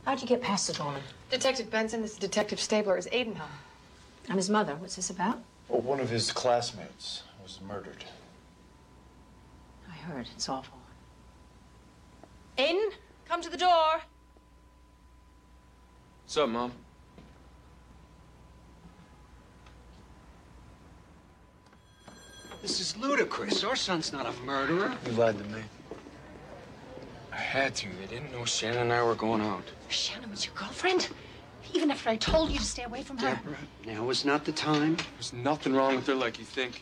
How'd you get past the doorman? Detective Benson, this is Detective Stabler. Is Aiden home? I'm his mother. What's this about? Well, one of his classmates was murdered. I heard. It's awful. Aiden, come to the door. What's up, Mom? This is ludicrous. Our son's not a murderer. You lied to me. I had to. They didn't know Shannon and I were going out. Shannon was your girlfriend? Even after I told you to stay away from her? Deborah, now is not the time. There's nothing wrong with her like you think.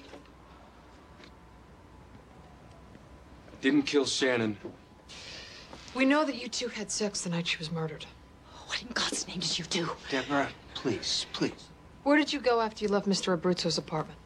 I didn't kill Shannon. We know that you two had sex the night she was murdered. What in God's name did you do? Deborah, please, please. Where did you go after you left Mr. Abruzzo's apartment?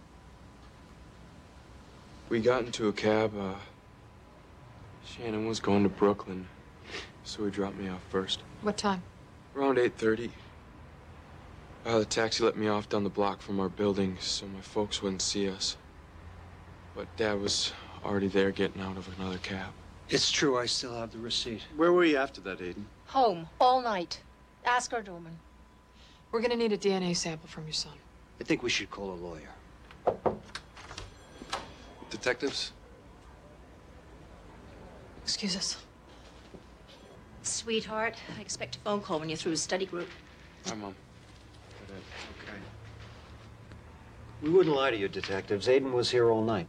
We got into a cab. Shannon was going to Brooklyn, so he dropped me off first. What time? Around 8:30. The taxi let me off down the block from our building so my folks wouldn't see us. But Dad was already there getting out of another cab. It's true, I still have the receipt. Where were you after that, Aiden? Home, all night. Ask our doorman. We're gonna need a DNA sample from your son. I think we should call a lawyer. Detectives? Excuse us. Sweetheart, I expect a phone call when you're through the study group. Hi, Mom. Okay. We wouldn't lie to you, detectives. Aiden was here all night.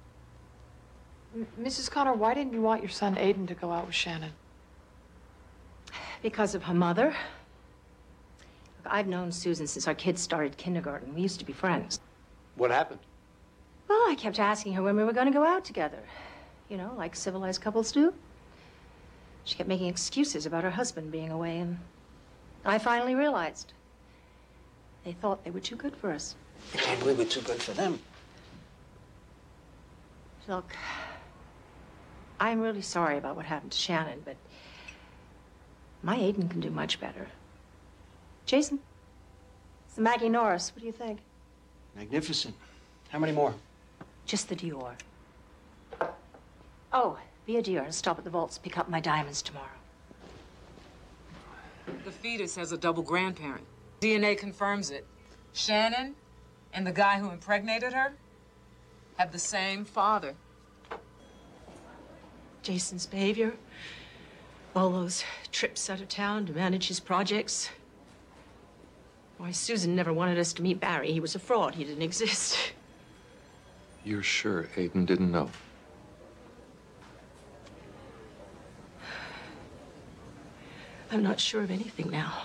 Mrs. Connor, why didn't you want your son Aiden to go out with Shannon? Because of her mother. Look, I've known Susan since our kids started kindergarten. We used to be friends. What happened? Well, I kept asking her when we were going to go out together. You know, like civilized couples do. She kept making excuses about her husband being away, and I finally realized they thought they were too good for us. And we were too good for them. Look, I'm really sorry about what happened to Shannon, but my Aiden can do much better. Jason, it's the Maggie Norris. What do you think? Magnificent. How many more? Just the Dior. Oh, be a dear and stop at the vaults to pick up my diamonds tomorrow. The fetus has a double grandparent. DNA confirms it. Shannon and the guy who impregnated her have the same father. Jason's behavior, all those trips out of town to manage his projects. Why, Susan never wanted us to meet Barry. He was a fraud. He didn't exist. You're sure Aiden didn't know? I'm not sure of anything now.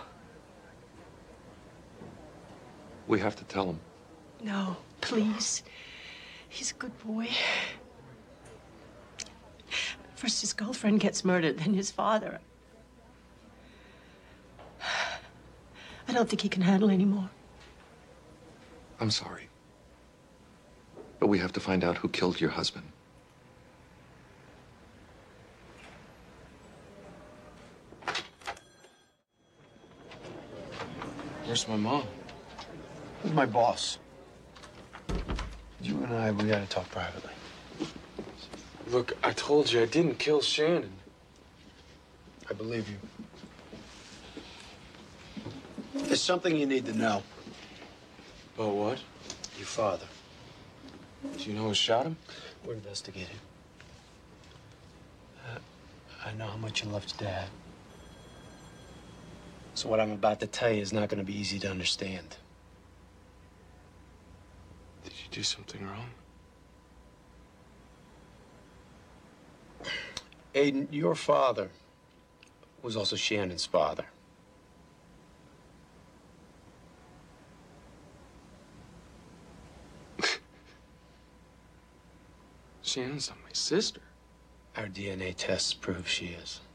We have to tell him. No, please. He's a good boy. First his girlfriend gets murdered, then his father. I don't think he can handle anymore. I'm sorry. But we have to find out who killed your husband. Where's my mom? Who's my boss? You and I, we gotta talk privately. Look, I told you I didn't kill Shannon. I believe you. There's something you need to know. About what? Your father. Do you know who shot him? We're investigating. I know how much you loved Dad. So what I'm about to tell you is not going to be easy to understand. Did you do something wrong? Aiden, your father was also Shannon's father. Shannon's not my sister. Our DNA tests prove she is.